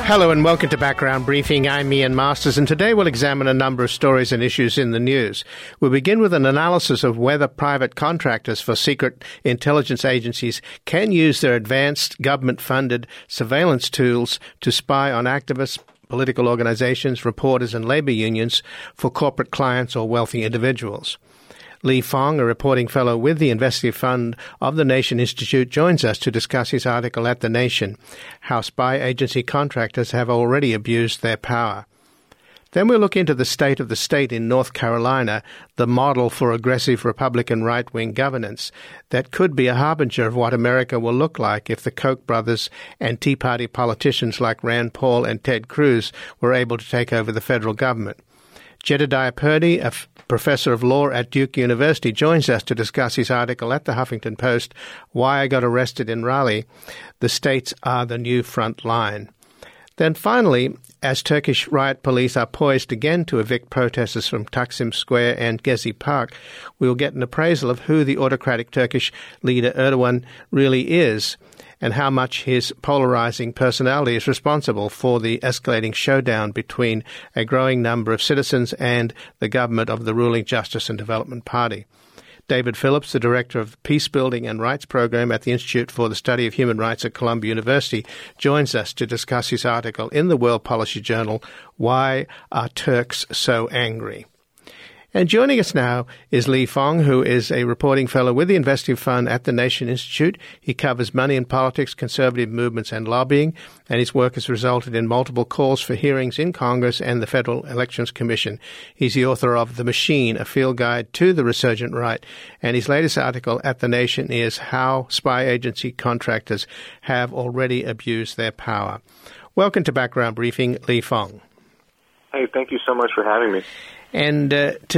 Hello and welcome to Background Briefing. I'm Ian Masters, and today we'll examine a number of stories and issues in the news. We'll begin with an analysis of whether private contractors for secret intelligence agencies can use their advanced government-funded surveillance tools to spy on activists, political organizations, reporters and labor unions for corporate clients or wealthy individuals. Lee Fong, a reporting fellow with the Investigative Fund of the Nation Institute, joins us to discuss his article at The Nation, How Spy Agency Contractors Have Already Abused Their Power. Then we'll look into the state of the state in North Carolina, the model for aggressive Republican right-wing governance that could be a harbinger of what America will look like if the Koch brothers and Tea Party politicians like Rand Paul and Ted Cruz were able to take over the federal government. Jedediah Purdy, a professor of law at Duke University, joins us to discuss his article at the Huffington Post, Why I Got Arrested in Raleigh, The States Are the New Front Line. Then finally, as Turkish riot police are poised again to evict protesters from Taksim Square and Gezi Park, we'll get an appraisal of who the autocratic Turkish leader Erdogan really is, and how much his polarizing personality is responsible for the escalating showdown between a growing number of citizens and the government of the ruling Justice and Development Party. David Phillips, the director of the Peace Building and Rights Program at the Institute for the Study of Human Rights at Columbia University, joins us to discuss his article in the World Policy Journal, Why Are Turks So Angry? And joining us now is Lee Fong, who is a reporting fellow with the Investigative Fund at the Nation Institute. He covers money and politics, conservative movements and lobbying, and his work has resulted in multiple calls for hearings in Congress and the Federal Elections Commission. He's the author of The Machine, a field guide to the resurgent right, and his latest article at The Nation is How Spy Agency Contractors Have Already Abused Their Power. Welcome to Background Briefing, Lee Fong. Hey, thank you so much for having me. And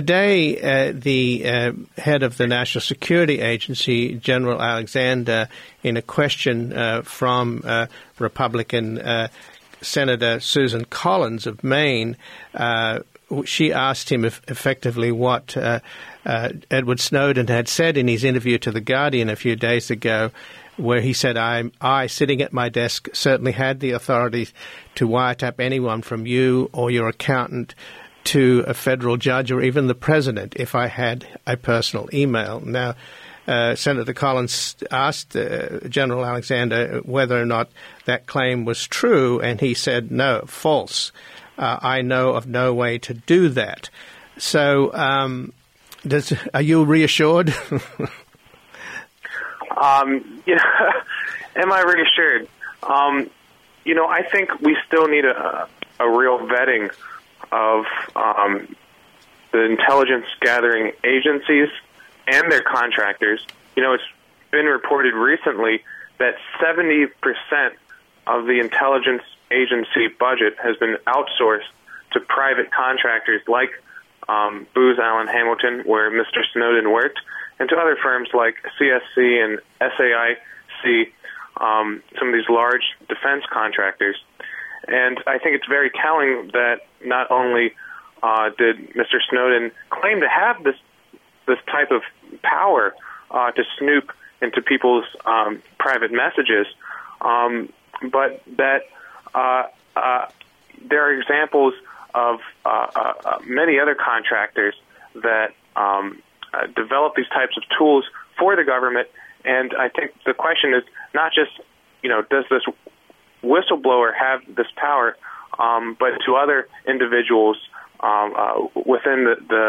today, the head of the National Security Agency, General Alexander, in a question from Republican Senator Susan Collins of Maine, she asked him effectively what Edward Snowden had said in his interview to The Guardian a few days ago, where he said, I, sitting at my desk, certainly had the authority to wiretap anyone from you or your accountant to a federal judge or even the president if I had a personal email. Now, Senator Collins asked General Alexander whether or not that claim was true, and he said, no, false. I know of no way to do that. So are you reassured? Am I reassured? I think we still need a real vetting of the intelligence gathering agencies and their contractors. It's been reported recently that 70% of the intelligence agency budget has been outsourced to private contractors like Booz Allen Hamilton, where Mr. Snowden worked, and to other firms like CSC and SAIC, some of these large defense contractors. And I think it's very telling that not only did Mr. Snowden claim to have this type of power to snoop into people's private messages, but that there are examples of many other contractors that develop these types of tools for the government. And I think the question is not just, does this whistleblower have this power, but to other individuals within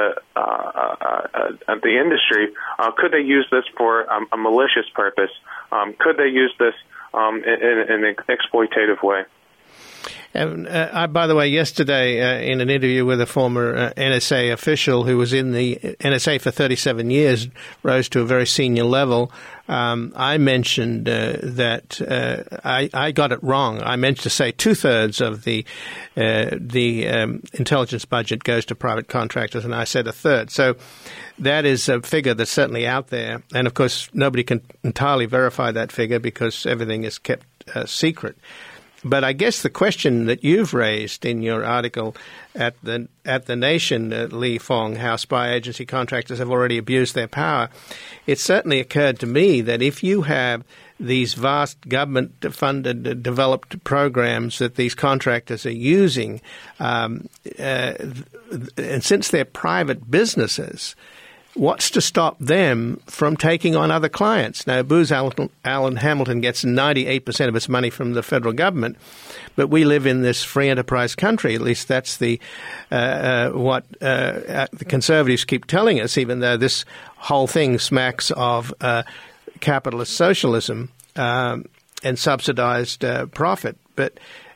the industry, could they use this for a malicious purpose? Could they use this in an exploitative way? And by the way, yesterday in an interview with a former NSA official who was in the NSA for 37 years, rose to a very senior level, I mentioned that I got it wrong. I meant to say 2/3 of the intelligence budget goes to private contractors, and I said 1/3. So that is a figure that's certainly out there. And, of course, nobody can entirely verify that figure because everything is kept secret. But I guess the question that you've raised in your article at the Nation, Lee Fong, how spy agency contractors have already abused their power, it certainly occurred to me that if you have these vast government-funded developed programs that these contractors are using, and since they're private businesses, what's to stop them from taking on other clients? Now, Booz Allen Hamilton gets 98% of its money from the federal government, but we live in this free enterprise country. At least that's what the conservatives keep telling us, even though this whole thing smacks of capitalist socialism and subsidized profit. But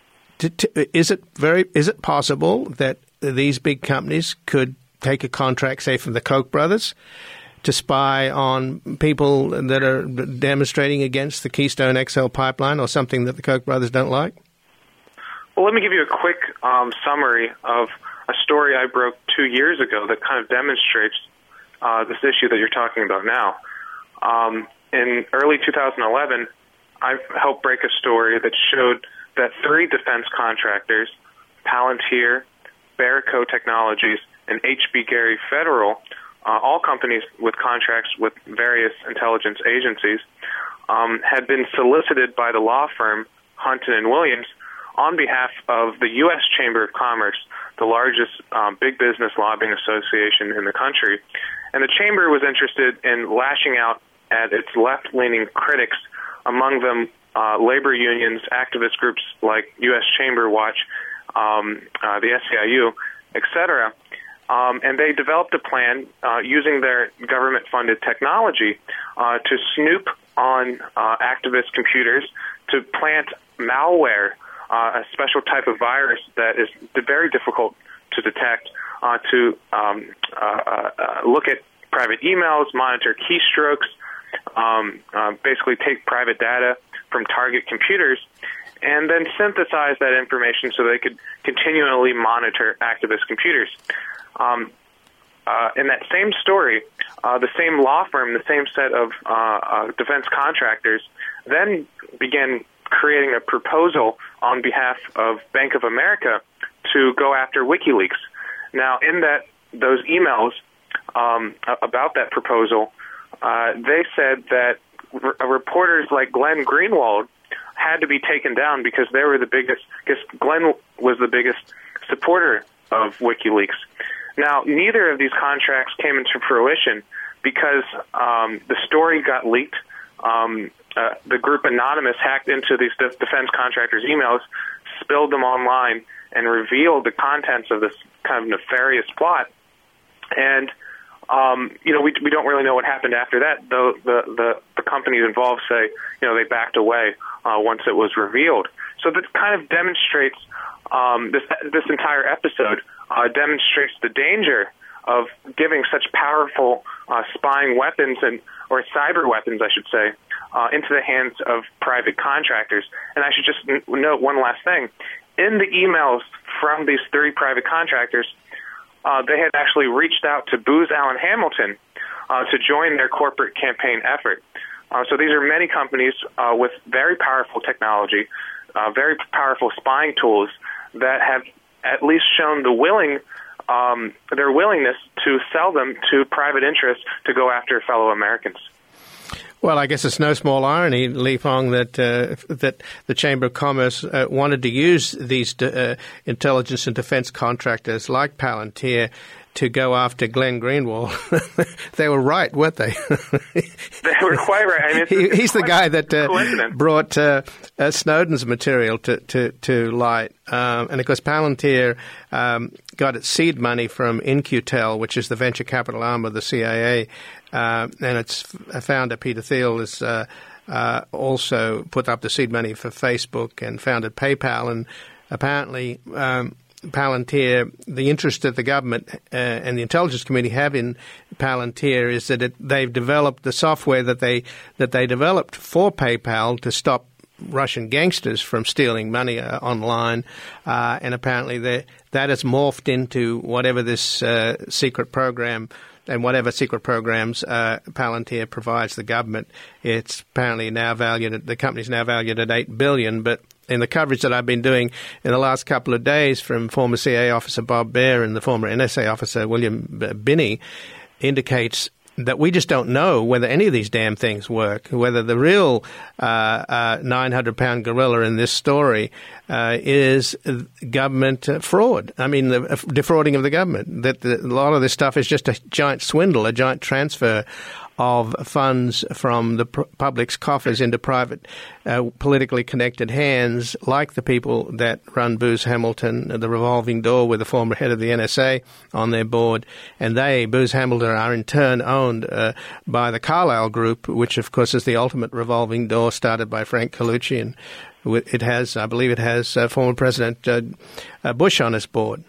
is it possible that these big companies could take a contract, say, from the Koch brothers to spy on people that are demonstrating against the Keystone XL pipeline or something that the Koch brothers don't like? Well, let me give you a quick summary of a story I broke 2 years ago that kind of demonstrates this issue that you're talking about now. In early 2011, I helped break a story that showed that 3 defense contractors, Palantir, Barrico Technologies, and H.B. Gary Federal, all companies with contracts with various intelligence agencies, had been solicited by the law firm Hunton & Williams on behalf of the U.S. Chamber of Commerce, the largest big business lobbying association in the country. And the Chamber was interested in lashing out at its left-leaning critics, among them labor unions, activist groups like U.S. Chamber Watch, the SEIU, etc. And they developed a plan using their government-funded technology to snoop on activist computers, to plant malware, a special type of virus that is very difficult to detect, to look at private emails, monitor keystrokes, basically take private data from target computers, and then synthesize that information so they could continually monitor activist computers. In that same story, the same law firm, the same set of defense contractors, then began creating a proposal on behalf of Bank of America to go after WikiLeaks. Now, in those emails about that proposal, they said that reporters like Glenn Greenwald had to be taken down because they were the biggest, because Glenn was the biggest supporter of WikiLeaks. Now, neither of these contracts came into fruition because the story got leaked. The group Anonymous hacked into these defense contractors' emails, spilled them online, and revealed the contents of this kind of nefarious plot. And we don't really know what happened after that, though the companies involved say, they backed away once it was revealed. So that kind of demonstrates, this entire episode demonstrates the danger of giving such powerful spying weapons or cyber weapons, I should say, into the hands of private contractors. And I should just note one last thing. In the emails from these 3 private contractors, they had actually reached out to Booz Allen Hamilton to join their corporate campaign effort. So these are many companies with very powerful technology, very powerful spying tools that have at least shown their willingness to sell them to private interests to go after fellow Americans. Well, I guess it's no small irony, Li Fong, that the Chamber of Commerce wanted to use these intelligence and defense contractors like Palantir to go after Glenn Greenwald. They were right, weren't they? They were quite right. I mean, he's the guy that brought Snowden's material to light. And, of course, Palantir got its seed money from In-Q-Tel, which is the venture capital arm of the CIA. And its founder, Peter Thiel, is also put up the seed money for Facebook and founded PayPal. And apparently Palantir, the interest that the government and the intelligence community have in Palantir is that they've developed the software that they developed for PayPal to stop Russian gangsters from stealing money online, and apparently that has morphed into whatever this secret program and whatever secret programs Palantir provides the government. It's apparently now valued the company's now valued at $8 billion, but in the coverage that I've been doing in the last couple of days from former CIA officer Bob Baer and the former NSA officer William Binney indicates that we just don't know whether any of these damn things work, whether the real 900-pound gorilla in this story is government fraud. I mean, the defrauding of the government, that a lot of this stuff is just a giant swindle, a giant transfer of funds from the public's coffers into private, politically connected hands, like the people that run Booz Hamilton, the revolving door with the former head of the NSA on their board. And they, Booz Hamilton, are in turn owned by the Carlyle Group, which, of course, is the ultimate revolving door started by Frank Colucci. And it has, I believe it has former President Bush on its board.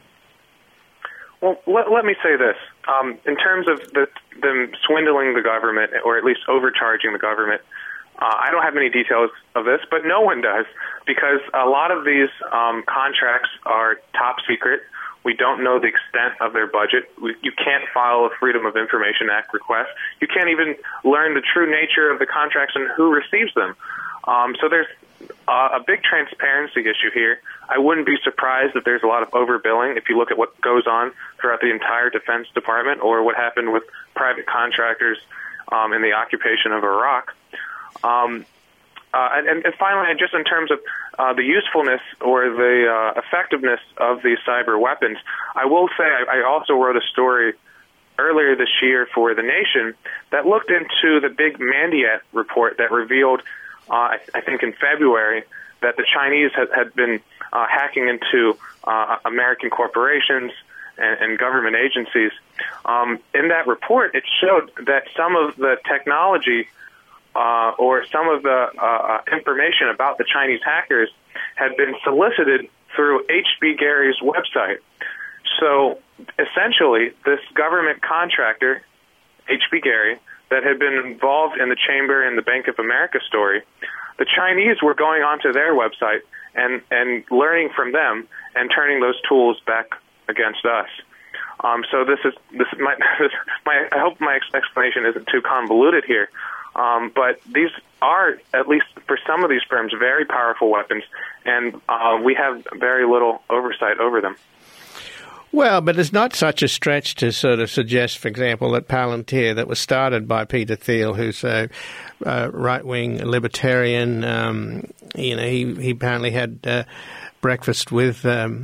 Well, let me say this. In terms of them swindling the government, or at least overcharging the government, I don't have any details of this, but no one does, because a lot of these contracts are top secret. We don't know the extent of their budget. You can't file a Freedom of Information Act request. You can't even learn the true nature of the contracts and who receives them. So there's a big transparency issue here. I wouldn't be surprised if there's a lot of overbilling if you look at what goes on throughout the entire Defense Department, or what happened with private contractors in the occupation of Iraq. And finally, just in terms of the usefulness or the effectiveness of these cyber weapons, I will say I also wrote a story earlier this year for The Nation that looked into the big Mandiant report that revealed, I think in February, that the Chinese had been hacking into American corporations and government agencies. In that report, it showed that some of the technology or some of the information about the Chinese hackers had been solicited through H.B. Gary's website. So essentially, this government contractor, H.B. Gary, that had been involved in the Chamber and the Bank of America story, the Chinese were going onto their website and learning from them and turning those tools back against us. So this is my I hope my explanation isn't too convoluted here. But these are, at least for some of these firms, very powerful weapons, and we have very little oversight over them. Well, but it's not such a stretch to sort of suggest, for example, that Palantir, that was started by Peter Thiel, who's a right-wing libertarian, he apparently had breakfast with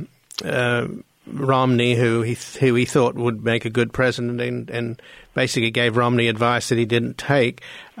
Romney, who he thought would make a good president, and basically gave Romney advice that he didn't take.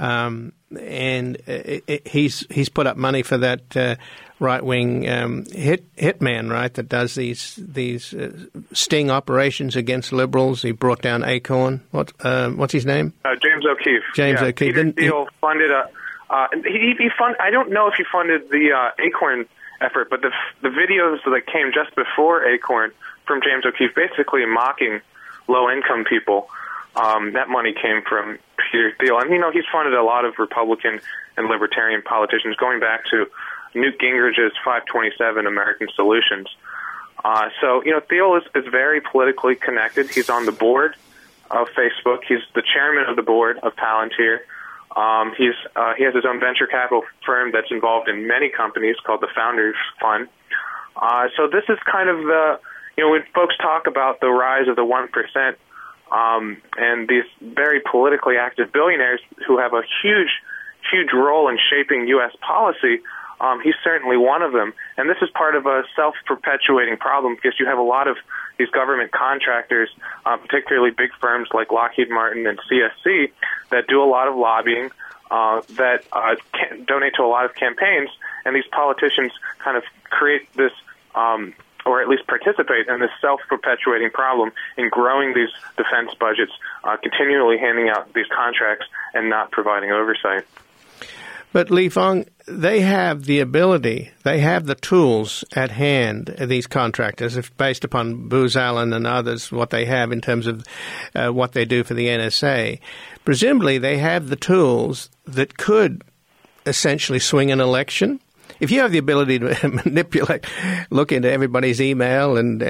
And he's put up money for that right-wing hitman, right, that does these sting operations against liberals. He brought down Acorn. What's his name? James O'Keefe. O'Keefe. Peter Thiel funded he I don't know if he funded the Acorn effort, but the videos that came just before Acorn from James O'Keefe, basically mocking low-income people, that money came from Peter Thiel. And, he's funded a lot of Republican and Libertarian politicians, going back to Newt Gingrich's 527 American Solutions. So Thiel is very politically connected. He's on the board of Facebook. He's the chairman of the board of Palantir. He has his own venture capital firm that's involved in many companies called the Founders Fund. So this is kind of the, when folks talk about the rise of the 1%, and these very politically active billionaires who have a huge role in shaping U.S. policy, he's certainly one of them. And this is part of a self-perpetuating problem, because you have a lot of these government contractors, particularly big firms like Lockheed Martin and CSC, that do a lot of lobbying, that donate to a lot of campaigns, and these politicians kind of create this, or at least participate in this self-perpetuating problem in growing these defense budgets, continually handing out these contracts and not providing oversight. But Lee Fong, they have the ability, they have the tools at hand, these contractors, if based upon Booz Allen and others, what they have in terms of what they do for the NSA. Presumably they have the tools that could essentially swing an election. If you have the ability to manipulate, look into everybody's email and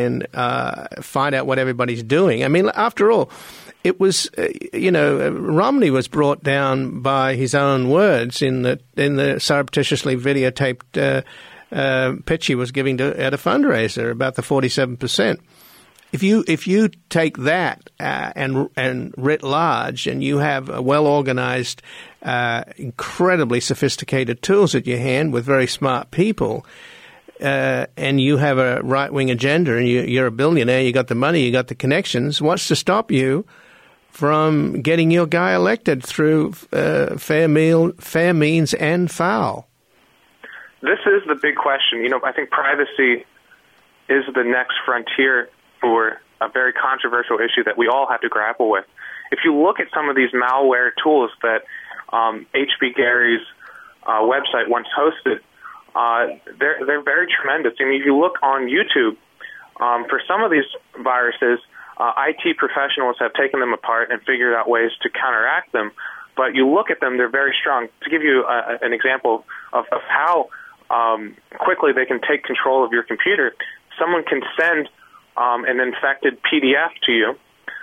find out what everybody's doing. I mean, after all, it was, Romney was brought down by his own words in the surreptitiously videotaped pitch he was giving at a fundraiser about the 47%. if you take that and writ large, and you have a well-organized, incredibly sophisticated tools at your hand with very smart people, and you have a right-wing agenda, and you're a billionaire, you got the money, you got the connections, what's to stop you from getting your guy elected through fair means and foul? This is the big question. I think privacy is the next frontier for a very controversial issue that we all have to grapple with. If you look at some of these malware tools that H.B. Gary's website once hosted, they're very tremendous. I mean, if you look on YouTube, for some of these viruses, IT professionals have taken them apart and figured out ways to counteract them. But you look at them, they're very strong. To give you an example of how quickly they can take control of your computer, someone can send an infected PDF to you,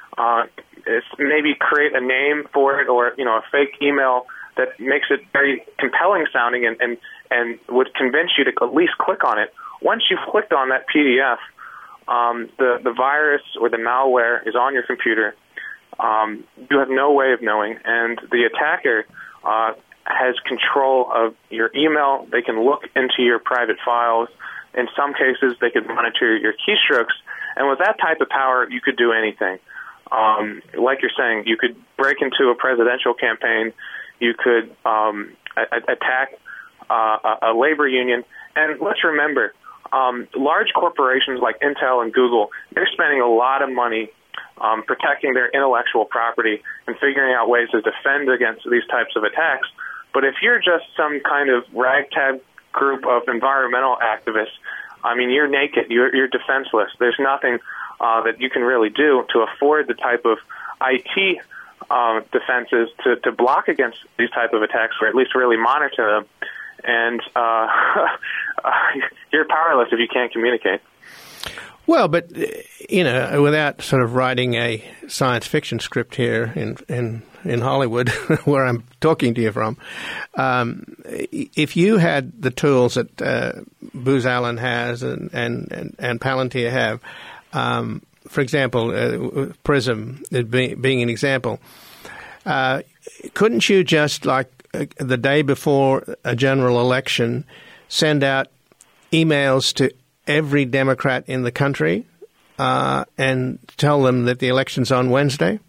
maybe create a name for it, or a fake email that makes it very compelling sounding and would convince you to at least click on it. Once you've clicked on that PDF, the virus or the malware is on your computer. You have no way of knowing, and the attacker has control of your email. They can look into your private files. In some cases, they could monitor your keystrokes. And with that type of power, you could do anything. Like you're saying, you could break into a presidential campaign. You could attack a labor union. And let's remember, large corporations like Intel and Google, they're spending a lot of money protecting their intellectual property and figuring out ways to defend against these types of attacks. But if you're just some kind of ragtag group of environmental activists, I mean, you're naked, you're defenseless. There's nothing that you can really do to afford the type of IT defenses to block against these type of attacks, or at least really monitor them. And you're powerless if you can't communicate. Well, but, without sort of writing a science fiction script here in Hollywood, where I'm talking to you from, if you had the tools that Booz Allen has and Palantir have, for example, PRISM being an example, couldn't you just, like the day before a general election, send out emails to every Democrat in the country and tell them that the election's on Wednesday?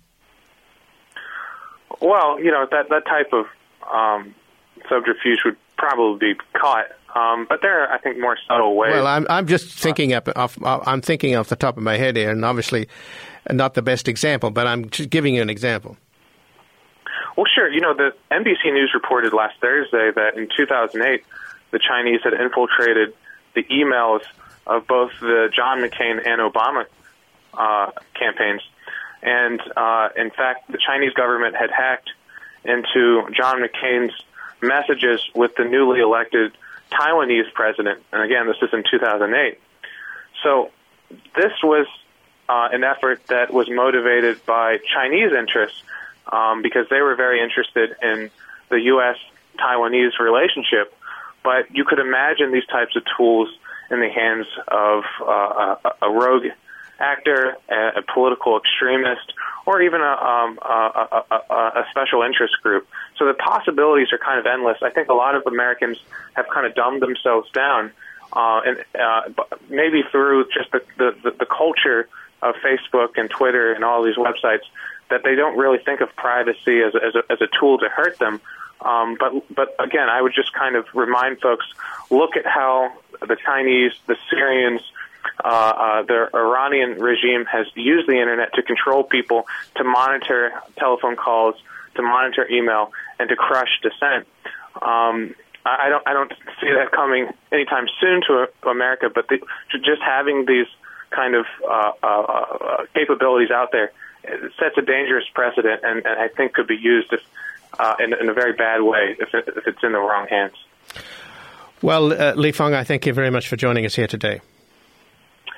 Well, that type of subterfuge would probably be caught. But there are, I think, more subtle ways. Well, I'm just thinking I'm thinking off the top of my head here, and obviously not the best example, but I'm just giving you an example. Well, sure. The NBC News reported last Thursday that in 2008, the Chinese had infiltrated the emails of both the John McCain and Obama campaigns. And, in fact, the Chinese government had hacked into John McCain's messages with the newly elected Taiwanese president. And, again, this is in 2008. So this was an effort that was motivated by Chinese interests because they were very interested in the U.S.-Taiwanese relationship. But you could imagine these types of tools in the hands of a rogue actor, a political extremist, or even a special interest group. So the possibilities are kind of endless. I think a lot of Americans have kind of dumbed themselves down, and maybe through just the culture of Facebook and Twitter and all these websites, that they don't really think of privacy as a tool to hurt them. But again, I would just kind of remind folks, look at how the Chinese, the Syrians, the Iranian regime has used the internet to control people, to monitor telephone calls, to monitor email, and to crush dissent. I don't see that coming anytime soon to America, but just having these kind of capabilities out there sets a dangerous precedent, and I think could be used in a very bad way if it's in the wrong hands. Well, Li Feng, I thank you very much for joining us here today.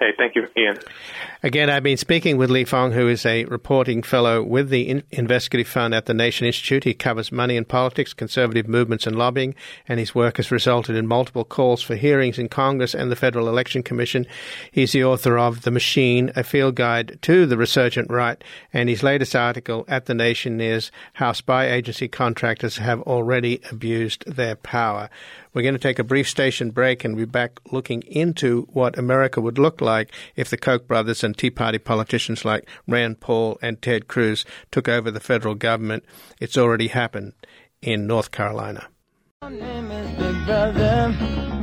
Hey, thank you, Ian. Again, I've been speaking with Lee Fong, who is a reporting fellow with the Investigative Fund at the Nation Institute. He covers money and politics, conservative movements and lobbying, and his work has resulted in multiple calls for hearings in Congress and the Federal Election Commission. He's the author of The Machine, a field guide to the resurgent right, and his latest article at The Nation is How Spy Agency Contractors Have Already Abused Their Power. We're going to take a brief station break and be back looking into what America would look like if the Koch brothers and Tea Party politicians like Rand Paul and Ted Cruz took over the federal government. It's already happened in North Carolina. My name is Big Brother.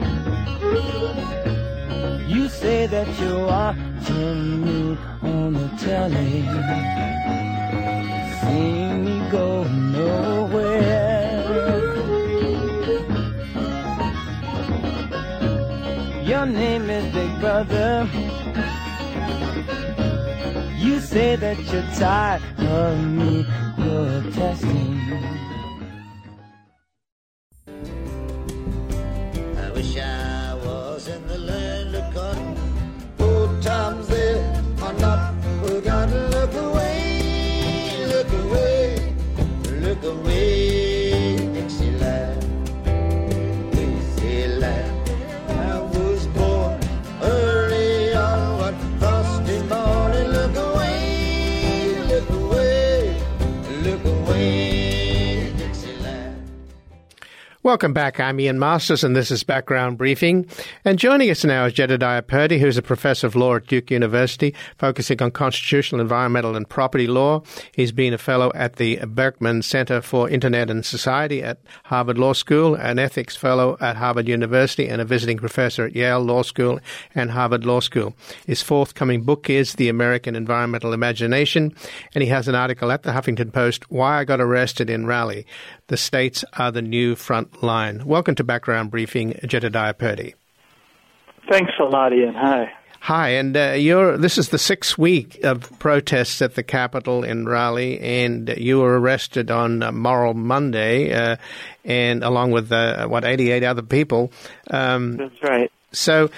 You say that you're watching me on the telly. See me go nowhere. Your name is Big Brother. You say that you're tired of me, you're testing. I wish I was in the land of cotton. Old times there are not forgotten. Look away, look away, look away, Dixieland, Dixieland. I was born early on one frosty morning. Look away, look away, look away, Dixieland. Welcome back. I'm Ian Masters, and this is Background Briefing. And joining us now is Jedediah Purdy, who's a professor of law at Duke University, focusing on constitutional, environmental, and property law. He's been a fellow at the Berkman Center for Internet and Society at Harvard Law School, an ethics fellow at Harvard University, and a visiting professor at Yale Law School and Harvard Law School. His forthcoming book is The American Environmental Imagination, and he has an article at the Huffington Post, Why I Got Arrested in Raleigh. The States Are the New Front Line. Welcome to Background Briefing, Jedediah Purdy. Thanks a lot, Ian. Hi. Hi, and this is the 6th week of protests at the Capitol in Raleigh, and you were arrested on Moral Monday, and along with 88 other people. That's right. So,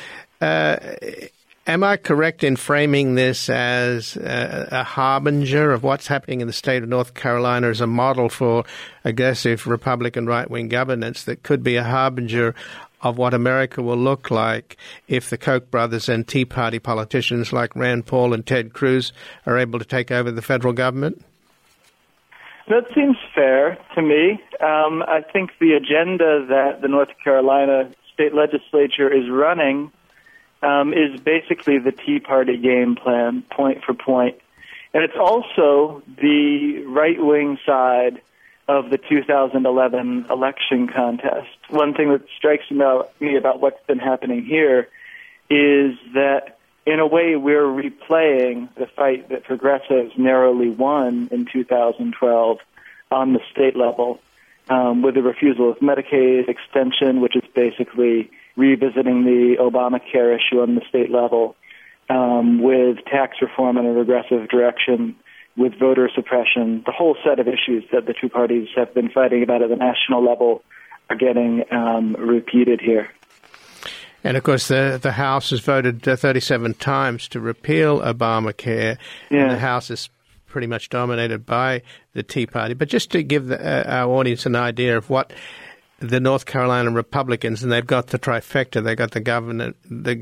am I correct in framing this as a harbinger of what's happening in the state of North Carolina as a model for aggressive Republican right-wing governance that could be a harbinger of what America will look like if the Koch brothers and Tea Party politicians like Rand Paul and Ted Cruz are able to take over the federal government? That seems fair to me. I think the agenda that the North Carolina state legislature is running is basically the Tea Party game plan, point for point. And it's also the right-wing side of the 2011 election contest. One thing that strikes me about what's been happening here is that, in a way, we're replaying the fight that progressives narrowly won in 2012 on the state level, with the refusal of Medicaid extension, which is basically revisiting the Obamacare issue on the state level, with tax reform in a regressive direction, with voter suppression. The whole set of issues that the two parties have been fighting about at the national level are getting repeated here. And, of course, the House has voted 37 times to repeal Obamacare. Yeah. And the House is pretty much dominated by the Tea Party. But just to give our audience an idea of what the North Carolina Republicans, and they've got the trifecta, they've got the governor,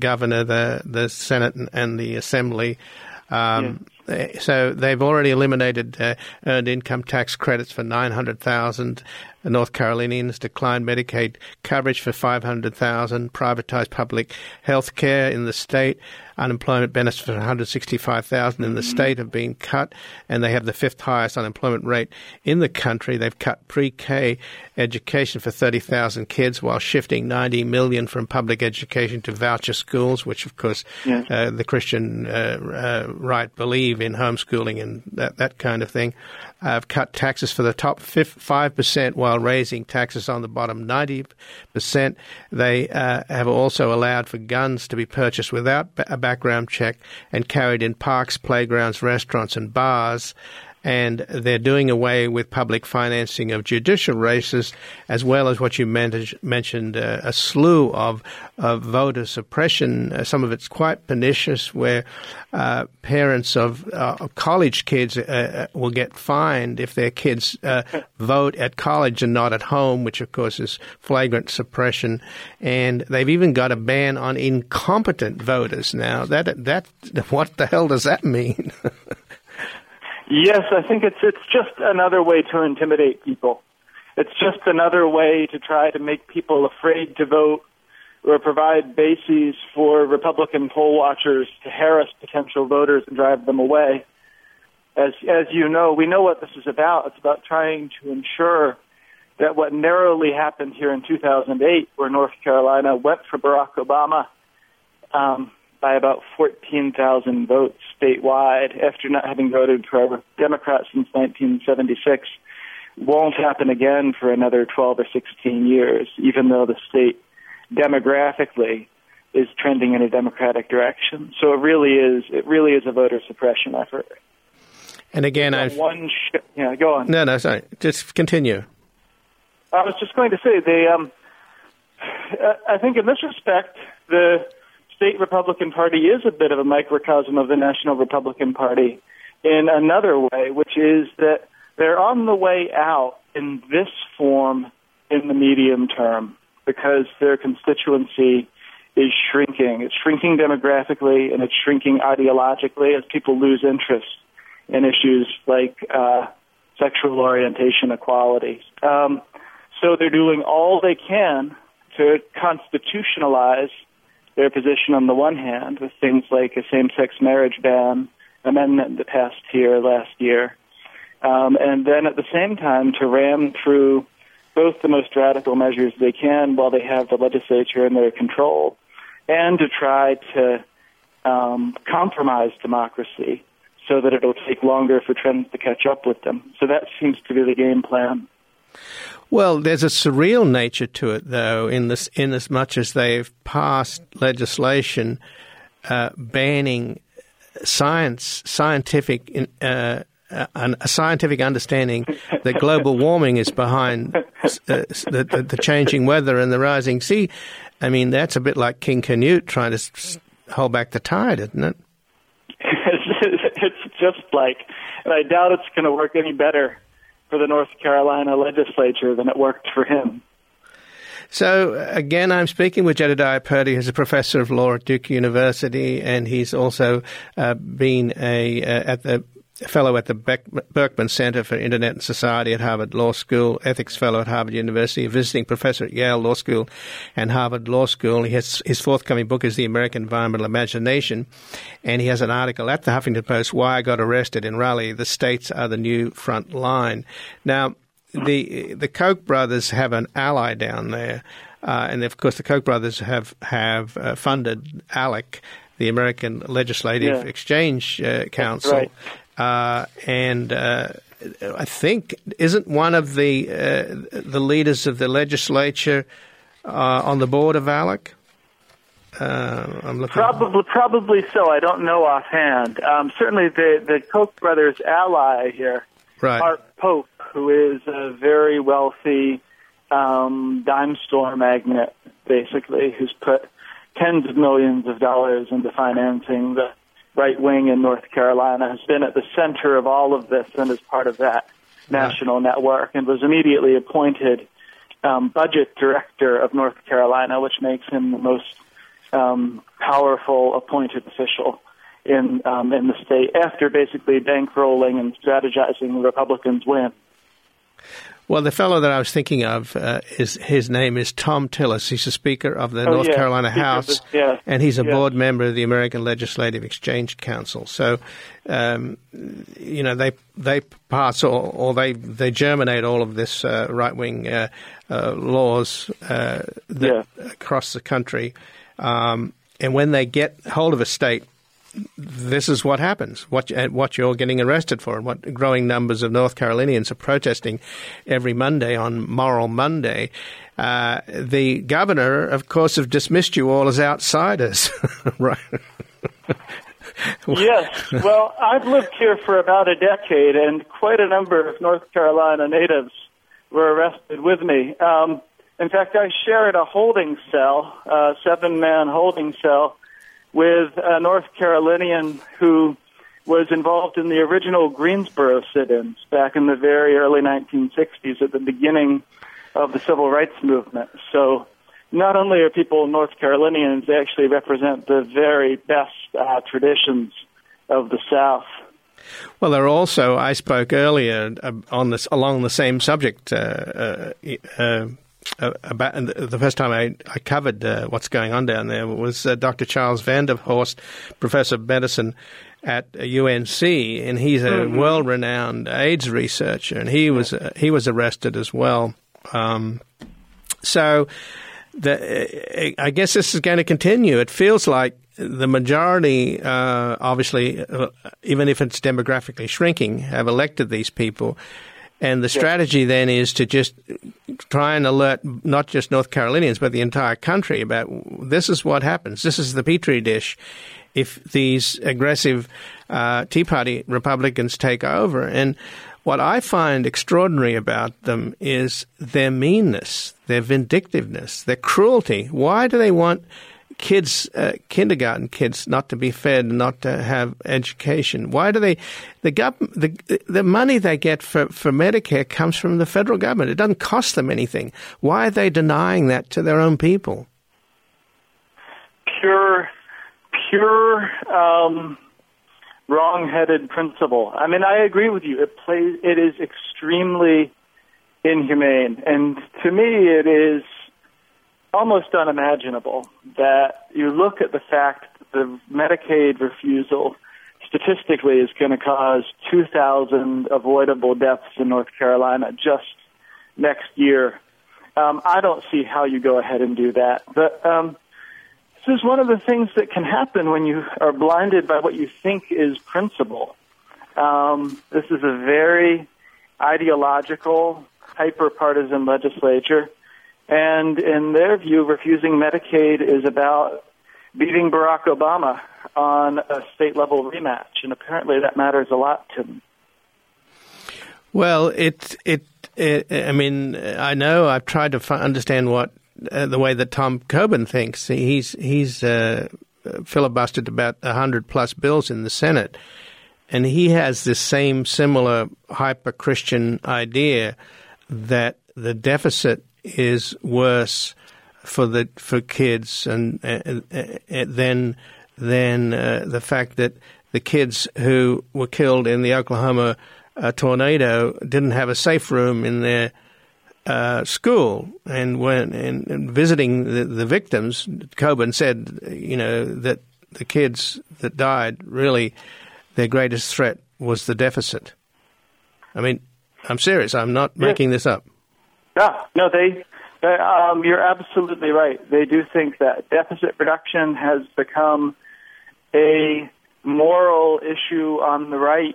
the Senate, and the Assembly. So they've already eliminated earned income tax credits for 900,000 North Carolinians, declined Medicaid coverage for 500,000, privatized public health care in the state. Unemployment benefits for 165,000 in the state have been cut, and they have the 5th highest unemployment rate in the country. They've cut pre-K education for 30,000 kids while shifting $90 million from public education to voucher schools, which, of course, the Christian right believe in homeschooling and that kind of thing. Have cut taxes for the top 5% while raising taxes on the bottom 90%. They have also allowed for guns to be purchased without a background check and carried in parks, playgrounds, restaurants, and bars. and they're doing away with public financing of judicial races, as well as what you mentioned, a slew of voter suppression. Some of it's quite pernicious, where parents of college kids will get fined if their kids vote at college and not at home, which of course is flagrant suppression. And they've even got a ban on incompetent voters now. That what the hell does that mean? Yes, I think it's just another way to intimidate people. It's just another way to try to make people afraid to vote, or provide bases for Republican poll watchers to harass potential voters and drive them away. As you know, we know what this is about. It's about trying to ensure that what narrowly happened here in 2008, where North Carolina went for Barack Obama by about 14,000 votes statewide, after not having voted for Democrats since 1976, won't happen again for another 12 or 16 years, even though the state demographically is trending in a Democratic direction. So it really is a voter suppression effort. And again, go on. No, sorry. Just continue. I was just going to say, I think in this respect, the state Republican Party is a bit of a microcosm of the National Republican Party in another way, which is that they're on the way out in this form in the medium term, because their constituency is shrinking. It's shrinking demographically, and it's shrinking ideologically as people lose interest in issues like sexual orientation equality. So they're doing all they can to constitutionalize their position on the one hand, with things like a same-sex marriage ban amendment that passed here last year, and then at the same time to ram through both the most radical measures they can while they have the legislature in their control, and to try to compromise democracy so that it'll take longer for trends to catch up with them. So that seems to be the game plan. Well, there's a surreal nature to it, though, in as much as they've passed legislation banning a scientific understanding that global warming is behind the changing weather and the rising sea. I mean, that's a bit like King Canute trying to hold back the tide, isn't it? It's just like, and I doubt it's going to work any better for the North Carolina legislature than it worked for him. So, again, I'm speaking with Jedediah Purdy, who's a professor of law at Duke University, and he's also been a fellow at the Berkman Center for Internet and Society at Harvard Law School, ethics fellow at Harvard University, a visiting professor at Yale Law School and Harvard Law School. His forthcoming book is The American Environmental Imagination, and he has an article at the Huffington Post, Why I Got Arrested in Raleigh, The States Are the New Front Line. Now, the Koch brothers have an ally down there, and of course the Koch brothers have funded ALEC, the American Legislative Exchange Council. Right. And I think, isn't one of the leaders of the legislature on the board of ALEC? I'm looking. Probably so. I don't know offhand. Certainly, the Koch brothers' ally here, right. Art Pope, who is a very wealthy dime store magnate, basically, who's put tens of millions of dollars into financing the right wing in North Carolina, has been at the center of all of this and is part of that national network, and was immediately appointed budget director of North Carolina, which makes him the most powerful appointed official in the state, after basically bankrolling and strategizing the Republicans' win. Well, the fellow that I was thinking of, his name is Thom Tillis. He's the Speaker of the North Carolina House, and he's a board member of the American Legislative Exchange Council. So, they pass or they germinate all of this right-wing laws across the country, and when they get hold of a state, this is what happens, what you're getting arrested for, and what growing numbers of North Carolinians are protesting every Monday on Moral Monday. The governor, of course, have dismissed you all as outsiders, right? Yes. Well, I've lived here for about a decade, and quite a number of North Carolina natives were arrested with me. In fact, I shared a holding cell, a 7-man holding cell, with a North Carolinian who was involved in the original Greensboro sit-ins back in the very early 1960s at the beginning of the civil rights movement. So not only are people North Carolinians, they actually represent the very best traditions of the South. Well, there are also, I spoke earlier along the same subject about the first time I covered what's going on down there was Dr. Charles Vanderhorst, professor of medicine at UNC, and he's a world-renowned AIDS researcher, and he was arrested as well. So I guess this is going to continue. It feels like the majority, obviously, even if it's demographically shrinking, have elected these people. And the strategy then is to just try and alert not just North Carolinians, but the entire country about this is what happens. This is the Petri dish if these aggressive Tea Party Republicans take over. And what I find extraordinary about them is their meanness, their vindictiveness, their cruelty. Why do they want kids, kindergarten kids, not to be fed, not to have education? Why do they? The money they get for Medicare comes from the federal government. It doesn't cost them anything. Why are they denying that to their own people? Pure, wrong-headed principle. I mean, I agree with you. It is extremely inhumane, and to me, it is almost unimaginable that you look at the fact that the Medicaid refusal statistically is going to cause 2,000 avoidable deaths in North Carolina just next year. I don't see how you go ahead and do that. But this is one of the things that can happen when you are blinded by what you think is principle. This is a very ideological, hyper-partisan legislature. And in their view, refusing Medicaid is about beating Barack Obama on a state-level rematch, and apparently that matters a lot to them. Well, I mean, I know I've tried to understand what the way that Tom Coburn thinks. He's filibustered about 100-plus bills in the Senate, and he has this same similar hyper-Christian idea that the deficit is worse for kids and than the fact that the kids who were killed in the Oklahoma tornado didn't have a safe room in their school. And when visiting the victims, Coburn said, that the kids that died, really their greatest threat was the deficit. I mean, I'm serious. I'm not making this up. No, you're absolutely right. They do think that deficit reduction has become a moral issue on the right,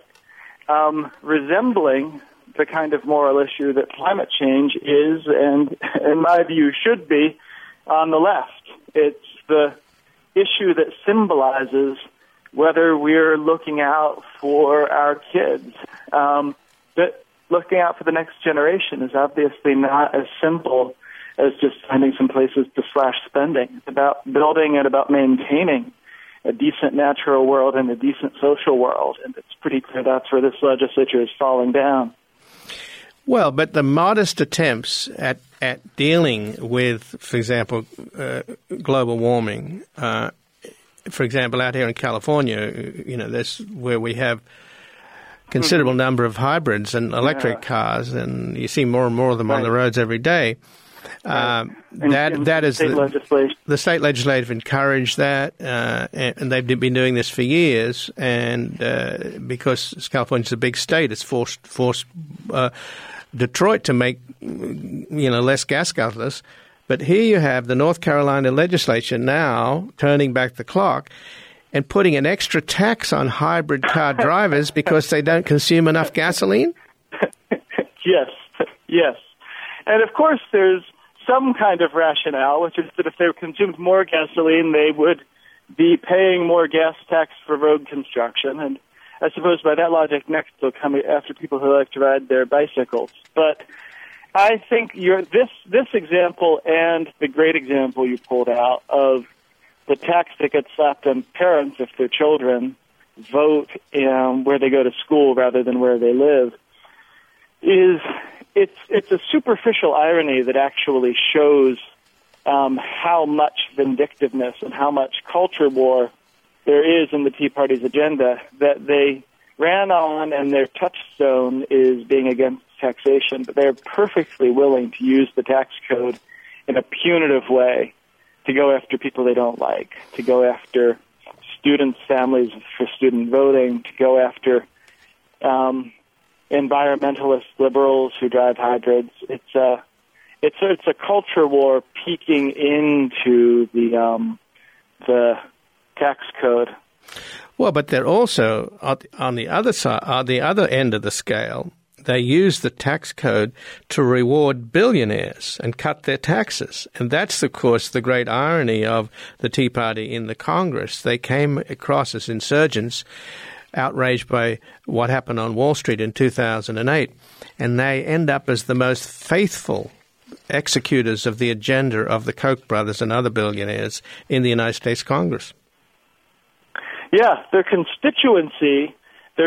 resembling the kind of moral issue that climate change is, and in my view should be, on the left. It's the issue that symbolizes whether we're looking out for our kids. But looking out for the next generation is obviously not as simple as just finding some places to slash spending. It's about building and about maintaining a decent natural world and a decent social world, and it's pretty clear that's where this legislature is falling down. Well, but the modest attempts at dealing with, for example, global warming, for example, out here in California, that's where we have considerable number of hybrids and electric cars, and you see more and more of them on the roads every day. That is the state legislative encouraged that, and they've been doing this for years. And because California's a big state, it's forced Detroit to make less gas guzzlers. But here you have the North Carolina legislature now turning back the clock and putting an extra tax on hybrid car drivers because they don't consume enough gasoline? Yes. And of course there's some kind of rationale, which is that if they consumed more gasoline, they would be paying more gas tax for road construction. And I suppose by that logic, next will come after people who like to ride their bicycles. But I think this example and the great example you pulled out of the tax that gets slapped on parents if their children vote where they go to school rather than where they live it's a superficial irony that actually shows how much vindictiveness and how much culture war there is in the Tea Party's agenda, that they ran on and their touchstone is being against taxation, but they're perfectly willing to use the tax code in a punitive way to go after people they don't like, to go after students' families for student voting, to go after environmentalist liberals who drive hybrids. It's a culture war peeking into the tax code. Well, but they're also on the other side, on the other end of the scale. They use the tax code to reward billionaires and cut their taxes. And that's, of course, the great irony of the Tea Party in the Congress. They came across as insurgents, outraged by what happened on Wall Street in 2008, and they end up as the most faithful executors of the agenda of the Koch brothers and other billionaires in the United States Congress. Yeah, their constituency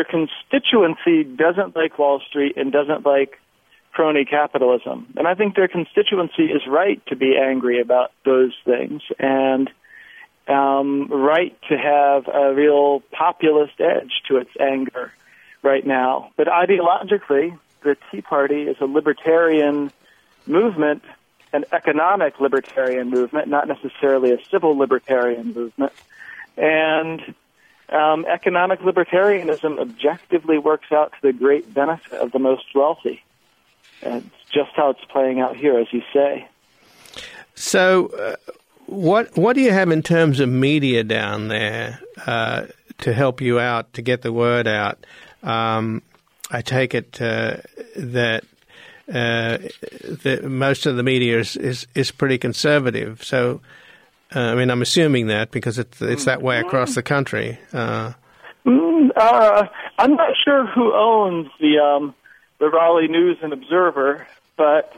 doesn't like Wall Street and doesn't like crony capitalism. And I think their constituency is right to be angry about those things and right to have a real populist edge to its anger right now. But ideologically, the Tea Party is a libertarian movement, an economic libertarian movement, not necessarily a civil libertarian movement. And economic libertarianism objectively works out to the great benefit of the most wealthy. And it's just how it's playing out here, as you say. So what do you have in terms of media down there to help you out, to get the word out? I take it that most of the media is pretty conservative. So, I mean, I'm assuming that because it's that way across the country. I'm not sure who owns the Raleigh News and Observer, but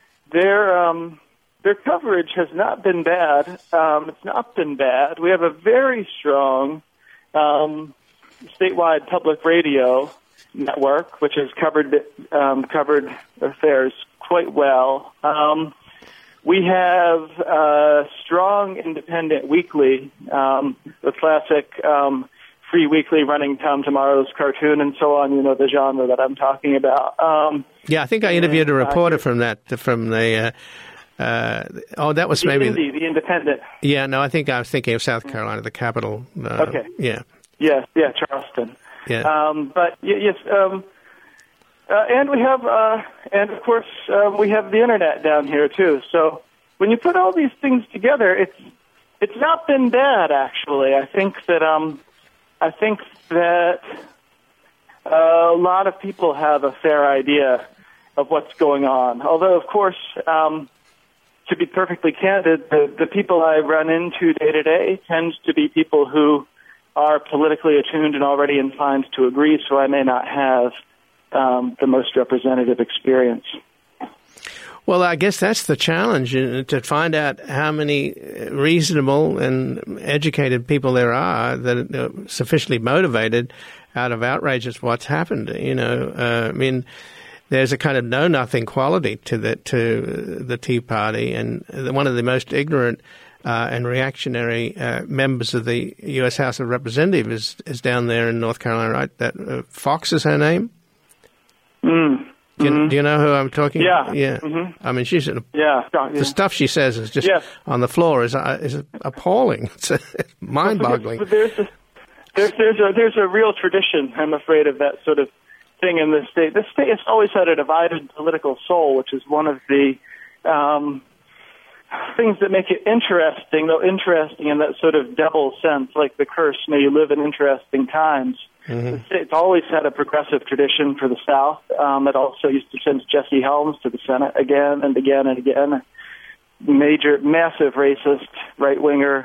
their coverage has not been bad. It's not been bad. We have a very strong statewide public radio network, which has covered affairs quite well. We have a strong independent weekly, the classic free weekly running Tom Tomorrow's cartoon and so on. You know the genre that I'm talking about. Yeah, I think I interviewed a reporter from the. That was maybe the Independent. Yeah, no, I think I was thinking of South Carolina, the capital. Okay. Yeah. Yeah, Charleston. Yeah. But yes, and we have, and of course, we have the internet down here too. So when you put all these things together, it's not been bad actually. I think that a lot of people have a fair idea of what's going on. Although, of course, to be perfectly candid, the people I run into day to day tend to be people who are politically attuned and already inclined to agree, so I may not have the most representative experience. Well, I guess that's the challenge, to find out how many reasonable and educated people there are that are sufficiently motivated out of outrage at what's happened. I mean, there's a kind of know-nothing quality to the Tea Party, and one of the most ignorant and reactionary members of the U.S. House of Representatives is down there in North Carolina, right? That Fox is her name? Do you know who I'm talking about? Yeah. Mm-hmm. I mean, she's the stuff she says is just on the floor is appalling. It's mind-boggling. But there's a real tradition, I'm afraid, of that sort of thing in the state. The state has always had a divided political soul, which is one of the things that make it interesting, though interesting in that sort of double sense, like the curse, you live in interesting times. Mm-hmm. The state's always had a progressive tradition for the South. It also used to send Jesse Helms to the Senate again and again and again. Massive racist, right-winger,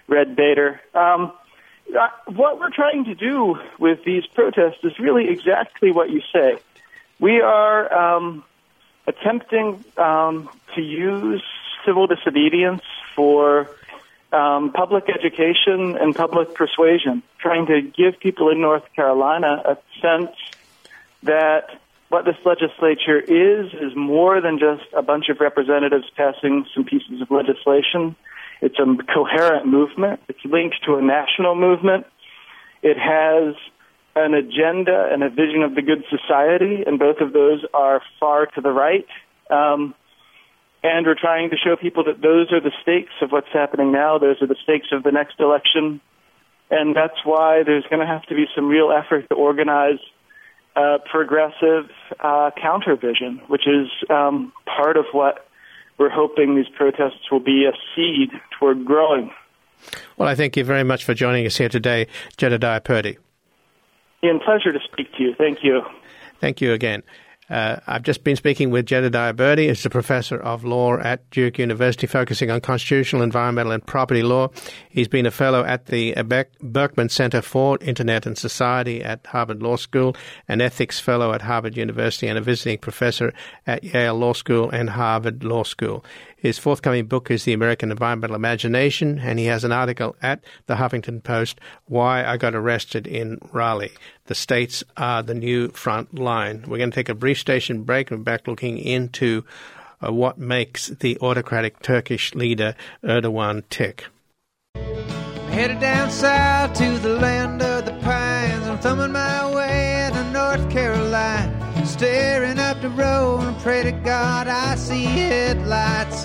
Red Bader. What we're trying to do with these protests is really exactly what you say. We are attempting to use civil disobedience for public education and public persuasion, trying to give people in North Carolina a sense that what this legislature is more than just a bunch of representatives passing some pieces of legislation. It's a coherent movement. It's linked to a national movement. It has an agenda and a vision of the good society, and both of those are far to the right. And we're trying to show people that those are the stakes of what's happening now. Those are the stakes of the next election. And that's why there's going to have to be some real effort to organize progressive countervision, which is part of what we're hoping these protests will be a seed toward growing. Well, I thank you very much for joining us here today, Jedediah Purdy. Ian, pleasure to speak to you. Thank you. Thank you again. I've just been speaking with Jedediah Purdy. He's a professor of law at Duke University, focusing on constitutional, environmental, and property law. He's been a fellow at the Berkman Center for Internet and Society at Harvard Law School, an ethics fellow at Harvard University, and a visiting professor at Yale Law School and Harvard Law School. His forthcoming book is The American Environmental Imagination, and he has an article at the Huffington Post, Why I Got Arrested in Raleigh. The states are the new front line. We're going to take a brief station break and we're back looking into what makes the autocratic Turkish leader Erdogan tick. Headed down south to the land of the pines. I'm thumbing my way to North Carolina. Staring up the road and pray to God I see headlights.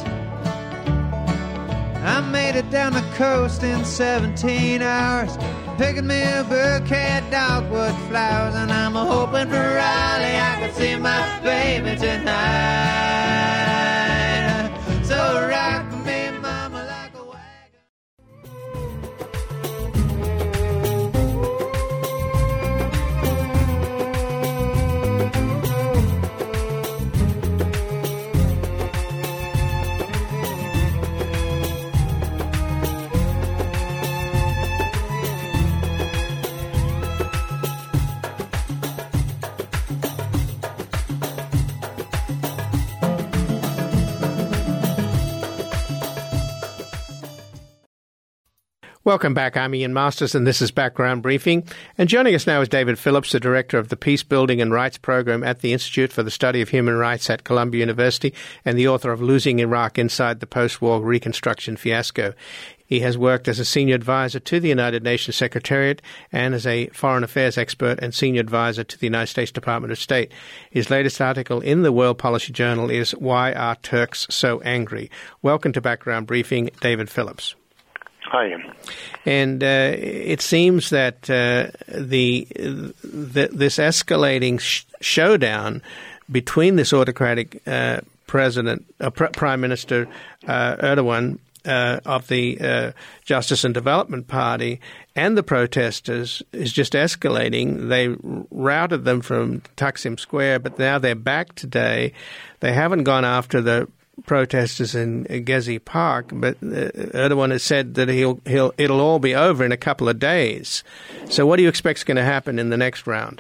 I made it down the coast in 17 hours, picking me a bouquet of dogwood flowers, and I'm hoping for Raleigh I can see my baby tonight. So rock me, mama, like a wagon. Welcome back. I'm Ian Masters, and this is Background Briefing. And joining us now is David Phillips, the Director of the Peace Building and Rights Program at the Institute for the Study of Human Rights at Columbia University and the author of Losing Iraq Inside the Post-War Reconstruction Fiasco. He has worked as a senior advisor to the United Nations Secretariat and as a foreign affairs expert and senior advisor to the United States Department of State. His latest article in the World Policy Journal is Why Are Turks So Angry? Welcome to Background Briefing, David Phillips. Hi, Ian. And it seems that this escalating showdown between this autocratic Prime Minister Erdogan of the Justice and Development Party and the protesters is just escalating. They routed them from Taksim Square, but now they're back today. They haven't gone after the protesters in Gezi Park, but Erdogan has said that it'll all be over in a couple of days. So what do you expect is going to happen in the next round?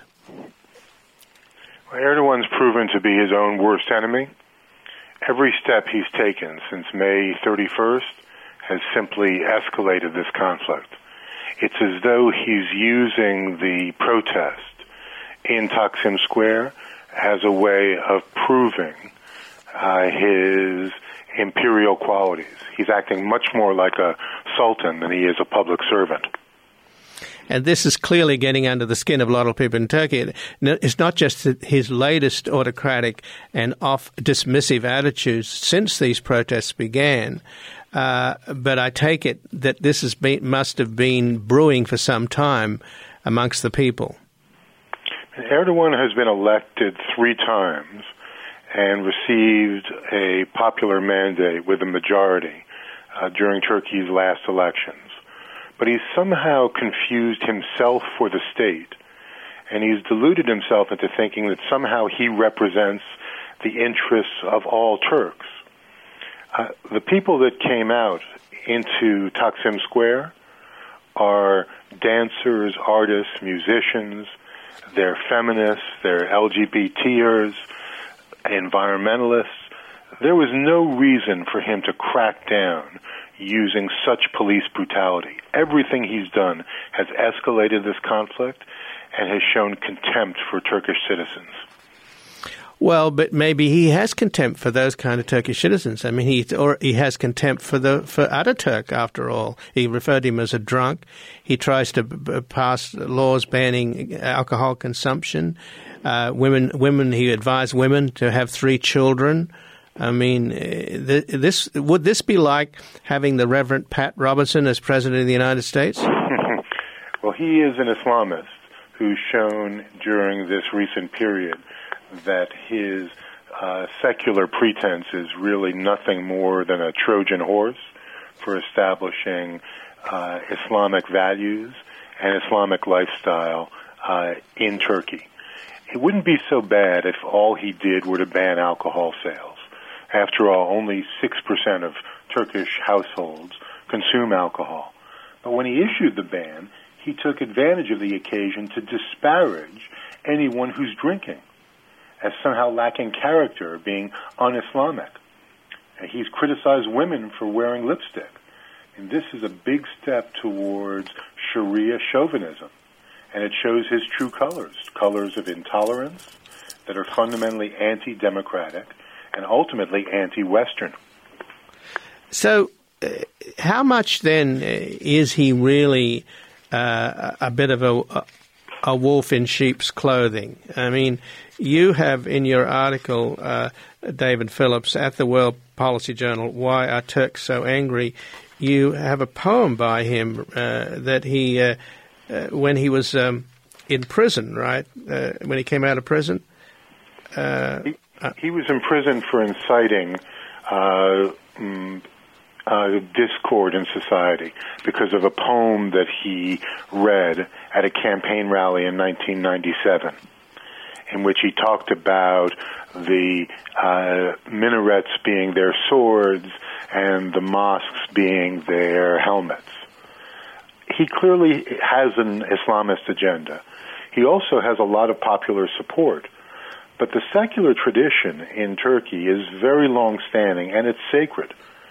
Well, Erdogan's proven to be his own worst enemy. Every step he's taken since May 31st has simply escalated this conflict. It's as though he's using the protest in Taksim Square as a way of proving his imperial qualities. He's acting much more like a sultan than he is a public servant. And this is clearly getting under the skin of a lot of people in Turkey. It's not just his latest autocratic and dismissive attitudes since these protests began, but I take it that this must have been brewing for some time amongst the people. Erdogan has been elected 3 times and received a popular mandate with a majority during Turkey's last elections. But he's somehow confused himself for the state, and he's deluded himself into thinking that somehow he represents the interests of all Turks. The people that came out into Taksim Square are dancers, artists, musicians, they're feminists, they're LGBTers, environmentalists. There was no reason for him to crack down using such police brutality. Everything he's done has escalated this conflict and has shown contempt for Turkish citizens. Well, but maybe he has contempt for those kind of Turkish citizens. I mean, he has contempt for Ataturk. After all, he referred to him as a drunk. He tries to pass laws banning alcohol consumption. Women. He advised women to have 3 children. I mean, would this be like having the Reverend Pat Robertson as President of the United States? Well, he is an Islamist who's shown during this recent period that his secular pretense is really nothing more than a Trojan horse for establishing Islamic values and Islamic lifestyle in Turkey. It wouldn't be so bad if all he did were to ban alcohol sales. After all, only 6% of Turkish households consume alcohol. But when he issued the ban, he took advantage of the occasion to disparage anyone who's drinking as somehow lacking character, being un-Islamic. And he's criticized women for wearing lipstick. And this is a big step towards Sharia chauvinism. And it shows his true colors of intolerance that are fundamentally anti-democratic and ultimately anti-Western. So how much then is he really a bit of a wolf in sheep's clothing? I mean, you have in your article, David Phillips, at the World Policy Journal, Why Are Turks So Angry? You have a poem by him that he, when he was in prison, right? When he came out of prison? He was in prison for inciting discord in society because of a poem that he read at a campaign rally in 1997, in which he talked about the minarets being their swords and the mosques being their helmets. He clearly has an Islamist agenda. He also has a lot of popular support. But the secular tradition in Turkey is very long-standing, and it's sacred.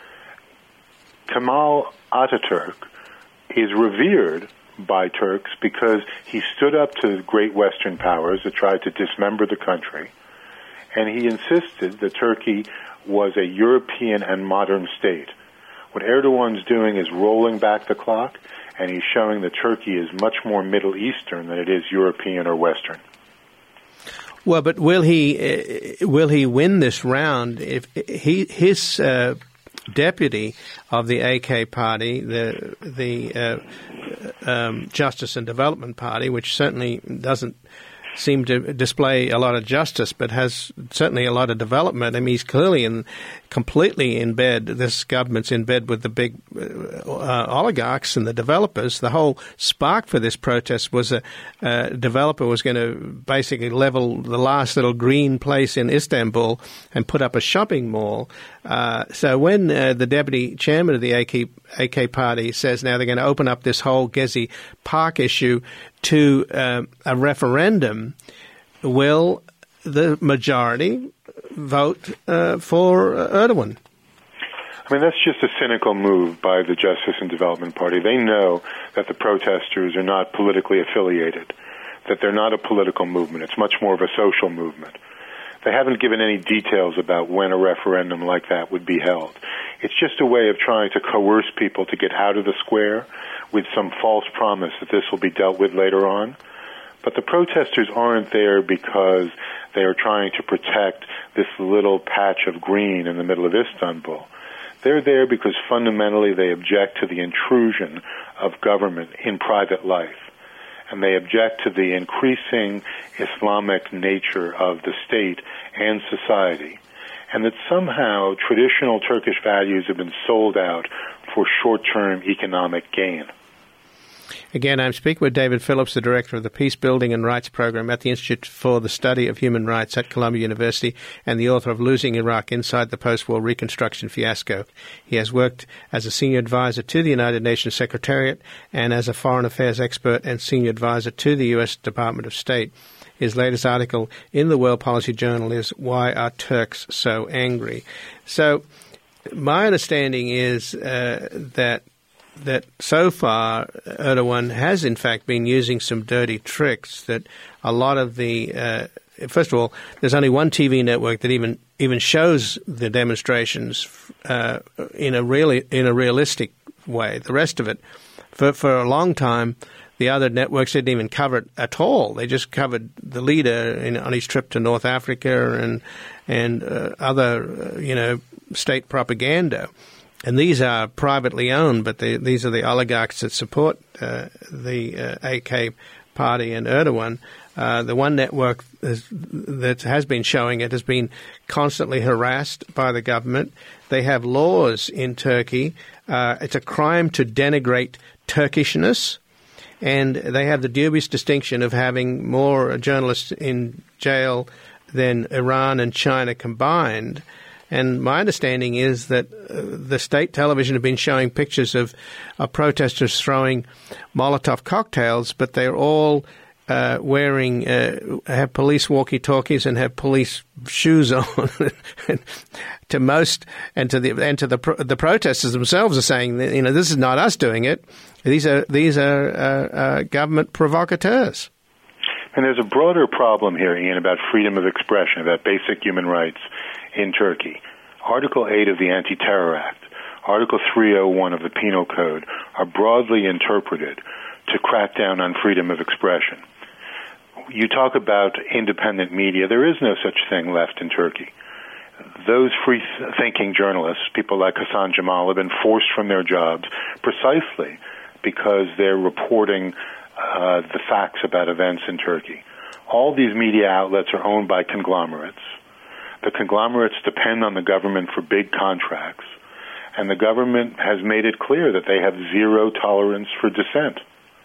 Kemal Ataturk is revered by Turks because he stood up to great Western powers that tried to dismember the country, and he insisted that Turkey was a European and modern state. What Erdogan's doing is rolling back the clock, and he's showing that Turkey is much more Middle Eastern than it is European or Western. Well, but will he win this round if his deputy of the AK party, the Justice and Development Party, which certainly doesn't seem to display a lot of justice, but has certainly a lot of development. I mean, he's clearly completely in bed. This government's in bed with the big oligarchs and the developers. The whole spark for this protest was a developer was going to basically level the last little green place in Istanbul and put up a shopping mall. So when the deputy chairman of the AK party says now they're going to open up this whole Gezi Park issue to a referendum, will the majority vote for Erdogan? I mean, that's just a cynical move by the Justice and Development Party. They know that the protesters are not politically affiliated, that they're not a political movement. It's much more of a social movement. They haven't given any details about when a referendum like that would be held. It's just a way of trying to coerce people to get out of the square with some false promise that this will be dealt with later on. But the protesters aren't there because they are trying to protect this little patch of green in the middle of Istanbul. They're there because fundamentally they object to the intrusion of government in private life. And they object to the increasing Islamic nature of the state and society. And that somehow traditional Turkish values have been sold out for short-term economic gain. Again, I'm speaking with David Phillips, the Director of the Peace Building and Rights Program at the Institute for the Study of Human Rights at Columbia University and the author of Losing Iraq Inside the Post-War Reconstruction Fiasco. He has worked as a senior advisor to the United Nations Secretariat and as a foreign affairs expert and senior advisor to the U.S. Department of State. His latest article in the World Policy Journal is Why Are Turks So Angry? So my understanding is that so far Erdogan has in fact been using some dirty tricks, that a lot of the first of all, there's only one TV network that even shows the demonstrations in a realistic way. The rest of it, for a long time, the other networks didn't even cover it at all. They just covered the leader on his trip to North Africa and other state propaganda. And these are privately owned, but these are the oligarchs that support the AK party and Erdogan. The one network that has been showing it has been constantly harassed by the government. They have laws in Turkey. It's a crime to denigrate Turkishness, and they have the dubious distinction of having more journalists in jail than Iran and China combined. And my understanding is that the state television have been showing pictures of protesters throwing Molotov cocktails, but they're all wearing have police walkie-talkies and have police shoes on. To most, and to the protesters themselves are saying that, this is not us doing it. These are government provocateurs. And there's a broader problem here, Ian, about freedom of expression, about basic human rights in Turkey. Article 8 of the Anti-Terror Act, Article 301 of the Penal Code are broadly interpreted to crack down on freedom of expression. You talk about independent media. There is no such thing left in Turkey. Those free-thinking journalists, people like Hassan Jamal, have been forced from their jobs precisely because they're reporting the facts about events in Turkey. All these media outlets are owned by conglomerates. The conglomerates depend on the government for big contracts, and the government has made it clear that they have zero tolerance for dissent.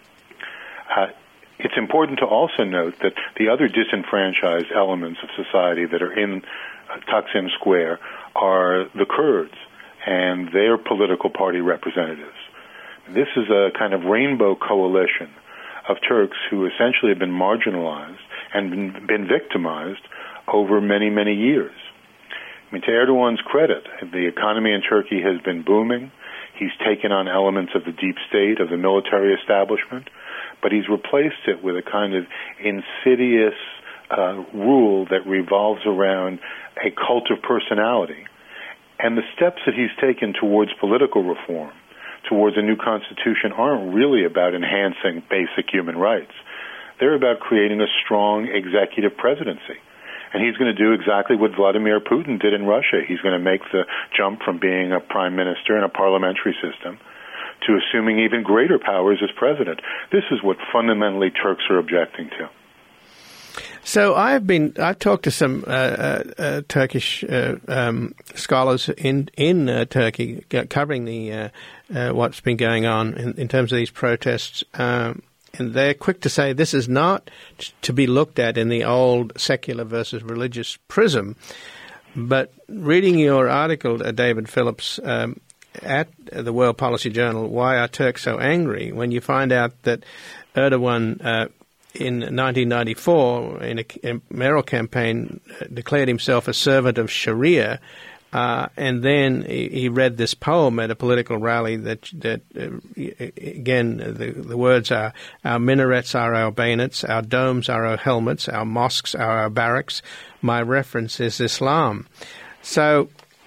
It's important to also note that the other disenfranchised elements of society that are in Taksim Square are the Kurds and their political party representatives. This is a kind of rainbow coalition of Turks who essentially have been marginalized and been victimized over many, many years. I mean, to Erdogan's credit, the economy in Turkey has been booming. He's taken on elements of the deep state, of the military establishment, but he's replaced it with a kind of insidious rule that revolves around a cult of personality. And the steps that he's taken towards political reform, towards a new constitution, aren't really about enhancing basic human rights. They're about creating a strong executive presidency. And he's going to do exactly what Vladimir Putin did in Russia. He's going to make the jump from being a prime minister in a parliamentary system to assuming even greater powers as president. This is what fundamentally Turks are objecting to. So I've talked to some Turkish scholars in Turkey covering the what's been going on in terms of these protests. And they're quick to say this is not to be looked at in the old secular versus religious prism. But reading your article, David Phillips, at the World Policy Journal, Why Are Turks So Angry? When you find out that Erdogan in 1994, in a mayoral campaign, declared himself a servant of Sharia, and then he read this poem at a political rally that again, the words are, our minarets are our bayonets, our domes are our helmets, our mosques are our barracks, my reference is Islam. So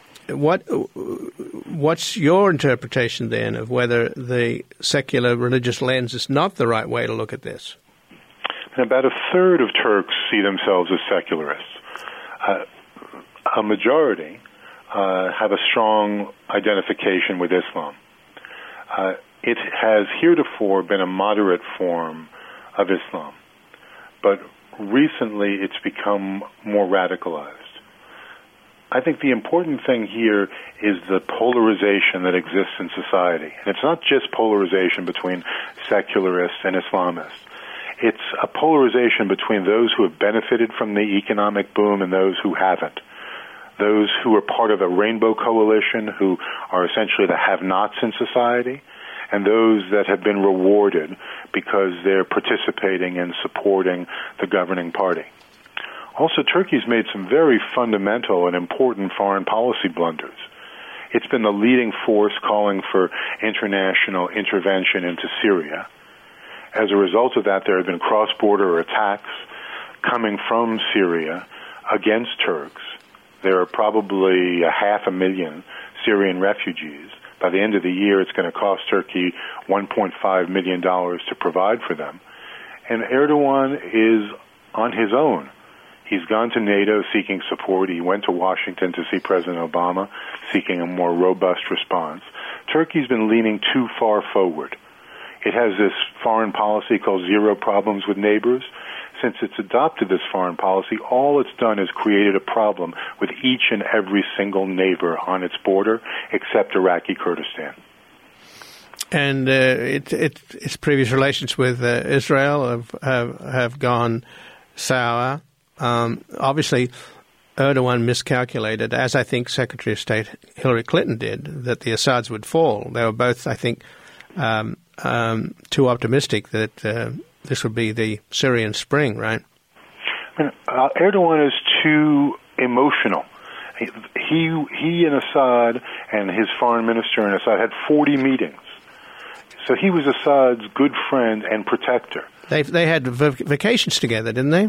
what's your interpretation then of whether the secular religious lens is not the right way to look at this? And about a third of Turks see themselves as secularists. A majority have a strong identification with Islam. It has heretofore been a moderate form of Islam, but recently it's become more radicalized. I think the important thing here is the polarization that exists in society. And it's not just polarization between secularists and Islamists. It's a polarization between those who have benefited from the economic boom and those who haven't. Those who are part of a rainbow coalition, who are essentially the have-nots in society, and those that have been rewarded because they're participating and supporting the governing party. Also, Turkey's made some very fundamental and important foreign policy blunders. It's been the leading force calling for international intervention into Syria. As a result of that, there have been cross-border attacks coming from Syria against Turks. There are probably 500,000 Syrian refugees. By the end of the year, it's going to cost Turkey $1.5 million to provide for them. And Erdogan is on his own. He's gone to NATO seeking support. He went to Washington to see President Obama, seeking a more robust response. Turkey's been leaning too far forward. It has this foreign policy called zero problems with neighbors. Since it's adopted this foreign policy, all it's done is created a problem with each and every single neighbor on its border, except Iraqi Kurdistan. And its previous relations with Israel have gone sour. Obviously, Erdogan miscalculated, as I think Secretary of State Hillary Clinton did, that the Assads would fall. They were both, I think, too optimistic that this would be the Syrian Spring, right? Erdogan is too emotional. He and Assad and his foreign minister and Assad had 40 meetings. So he was Assad's good friend and protector. They had vacations together, didn't they?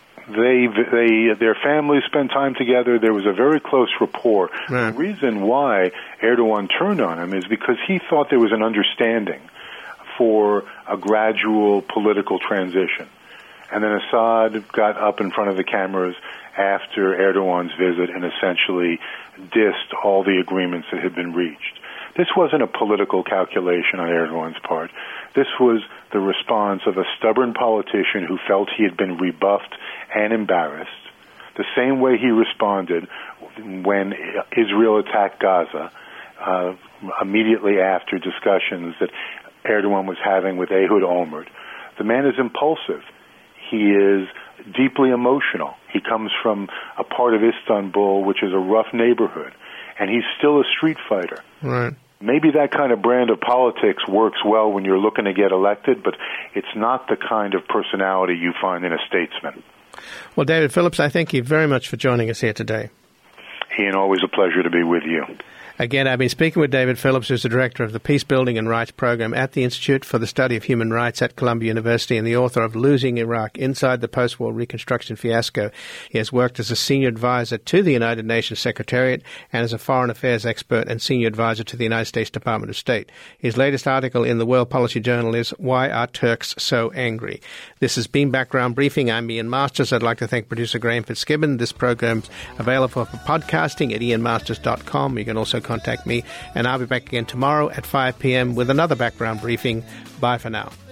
Their families spent time together. There was a very close rapport. Right. The reason why Erdogan turned on him is because he thought there was an understanding for a gradual political transition. And then Assad got up in front of the cameras after Erdogan's visit and essentially dissed all the agreements that had been reached. This wasn't a political calculation on Erdogan's part. This was the response of a stubborn politician who felt he had been rebuffed and embarrassed, the same way he responded when Israel attacked Gaza, immediately after discussions that Erdogan was having with Ehud Olmert. The man is impulsive. He is deeply emotional. He comes from a part of Istanbul which is a rough neighborhood, and he's still a street fighter. Right. Maybe that kind of brand of politics works well when you're looking to get elected, but it's not the kind of personality you find in a statesman. Well, David Phillips, I thank you very much for joining us here today. Ian, always a pleasure to be with you. Again, I've been speaking with David Phillips, who's the director of the Peace Building and Rights Program at the Institute for the Study of Human Rights at Columbia University and the author of Losing Iraq, Inside the Post-War Reconstruction Fiasco. He has worked as a senior advisor to the United Nations Secretariat and as a foreign affairs expert and senior advisor to the United States Department of State. His latest article in the World Policy Journal is Why Are Turks So Angry? This has been Background Briefing. I'm Ian Masters. I'd like to thank producer Graham Fitzgibbon. This program's available for podcasting at ianmasters.com. You can also contact me, and I'll be back again tomorrow at 5 p.m. with another Background Briefing. Bye for now.